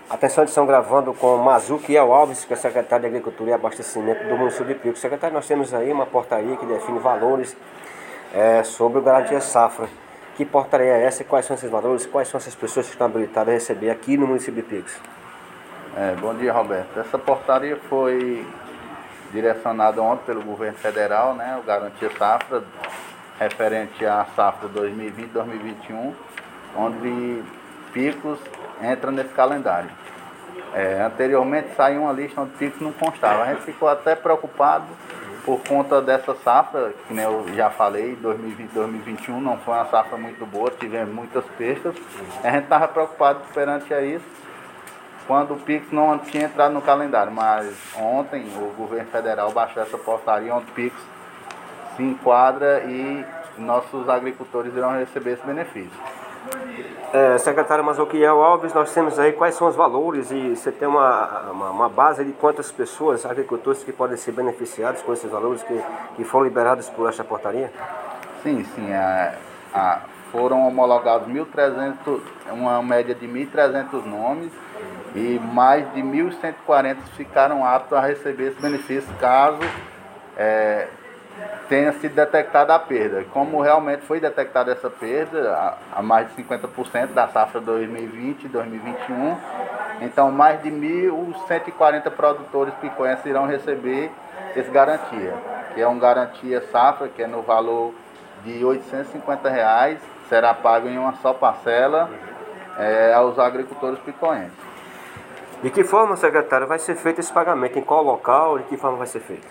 Atenção, edição gravando com Mazuquiel Alves, que é secretário de Agricultura e Abastecimento do município de Picos. Secretário, nós temos aí uma portaria que define valores sobre o Garantia Safra. Que portaria é essa e quais são esses valores? Quais são essas pessoas que estão habilitadas a receber aqui no município de Picos? Bom dia, Roberto. Essa portaria foi direcionada ontem pelo governo federal, né, o Garantia Safra, referente à safra 2020-2021, onde Picos entra nesse calendário. Anteriormente saiu uma lista onde Picos não constava. A gente ficou até preocupado por conta dessa safra, que nem eu já falei, 2020-2021 não foi uma safra muito boa, tivemos muitas percas. A gente estava preocupado perante a isso, quando o Pix não tinha entrado no calendário, mas ontem o governo federal baixou essa portaria onde o Pix se enquadra e nossos agricultores irão receber esse benefício. Secretário Mazuquiel Alves, nós temos aí quais são os valores e você tem uma base de quantas pessoas, agricultores, que podem ser beneficiados com esses valores que foram liberados por esta portaria? Sim. Foram homologados 1.300, uma média de 1.300 nomes, e mais de 1.140 ficaram aptos a receber esse benefício caso tenha sido detectada a perda. Como realmente foi detectada essa perda, a mais de 50% da safra 2020 e 2021, então mais de 1.140 produtores piconhenses irão receber esse garantia, que é um garantia safra, que é no valor de R$ 850, será pago em uma só parcela aos agricultores piconhenses. De que forma, secretário, vai ser feito esse pagamento? Em qual local? De que forma vai ser feito?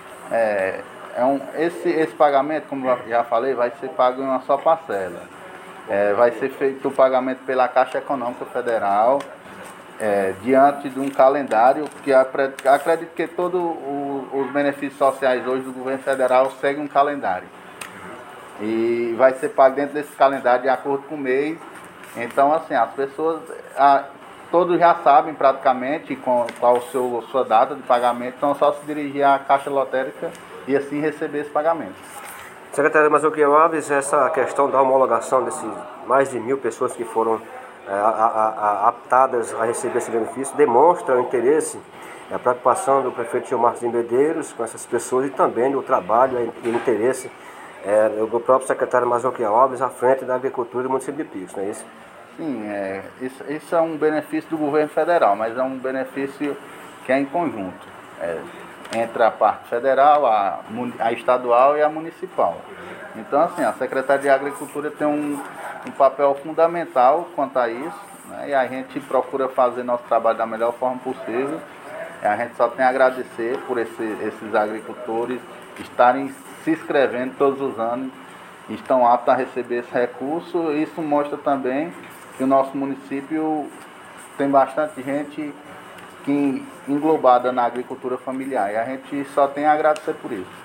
Esse pagamento, como eu já falei, vai ser pago em uma só parcela. Vai ser feito o pagamento pela Caixa Econômica Federal, diante de um calendário que acredito que todos os benefícios sociais hoje do governo federal seguem um calendário. E vai ser pago dentro desse calendário de acordo com o mês. Então, assim, as pessoas, todos já sabem praticamente qual a sua data de pagamento, então é só se dirigir à Caixa Lotérica e assim receber esse pagamento. Secretário Mazuquiel Alves, essa questão da homologação desses mais de 1.000 pessoas que foram aptadas a receber esse benefício demonstra o interesse e a preocupação do prefeito Gilmar de Medeiros com essas pessoas e também o trabalho e o interesse do próprio secretário Mazuquiel Alves à frente da agricultura do município de Picos, não é isso? Sim, isso é um benefício do governo federal, mas é um benefício que é em conjunto, entre a parte federal, a estadual e a municipal. Então, assim, a Secretaria de Agricultura tem um papel fundamental quanto a isso, né? E a gente procura fazer nosso trabalho da melhor forma possível. E a gente só tem a agradecer por esses agricultores estarem se inscrevendo todos os anos, estão aptos a receber esse recurso. Isso mostra também que o nosso município tem bastante gente englobada na agricultura familiar, e a gente só tem a agradecer por isso.